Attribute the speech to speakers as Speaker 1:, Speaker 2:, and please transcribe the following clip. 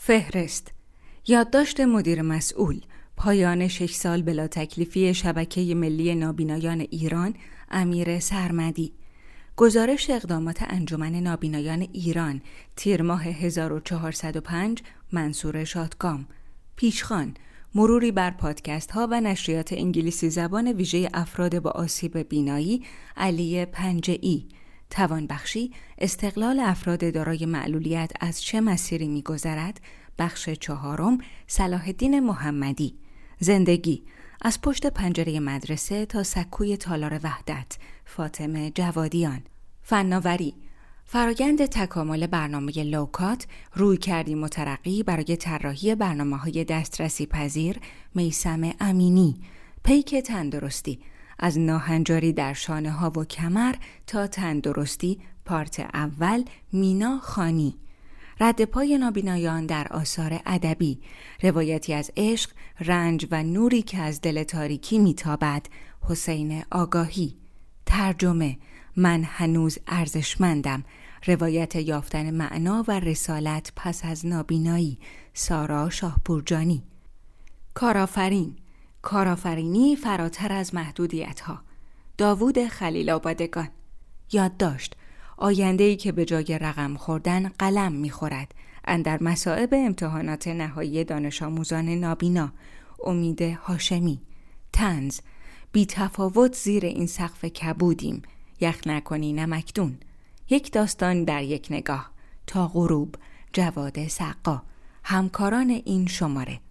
Speaker 1: فهرست. یادداشت مدیر مسئول. پایان 6 سال بلا تکلیفی شبکه ملی نابینایان ایران امیر سرمدی. گزارش اقدامات انجمن نابینایان ایران تیر ماه 1405 منصور شادکام. پیشخوان: مروری بر پادکست ها و نشریات انگلیسی زبان ویژه افراد با آسیب بینایی علی پنجه‌ای. توانبخشی: استقلال افراد دارای معلولیت از چه مسیری می‌گذرد؟ بخش 4. صلاح الدین محمدی. زندگی: از پشت پنجره مدرسه تا سکوی تالار وحدت. فاطمه جوادیان. فناوری: فرایند تکامل برنامه لوکات، رویکردی مترقی برای طراحی برنامه‌های دسترسی پذیر. میثم امینی. پیک تندرستی: از ناهنجاری در شانه ها و کمر تا تندرستی. پارت اول. مینا خانی. رد پای نابینایان در آثار ادبی. روایتی از عشق، رنج و نوری که از دل تاریکی میتابد. حسین آگاهی. ترجمه: من هنوز ارزشمندم. روایت یافتن معنا و رسالت پس از نابینایی. سارا شاهپورجانی. کارآفرین: کارآفرینی فراتر از محدودیت‌ها. داوود خلیل آبادگان. یادداشت: آینده‌ای که به جای رقم خوردن قلم می‌خورد. اندر مصائب امتحانات نهایی دانش آموزان نابینا. امید هاشمی. طنز: بی تفاوت زیر این سقف کبودیم. یخ نکنی نمکدون. یک داستان در یک نگاه. تا غروب. جواد سقا. همکاران این شماره.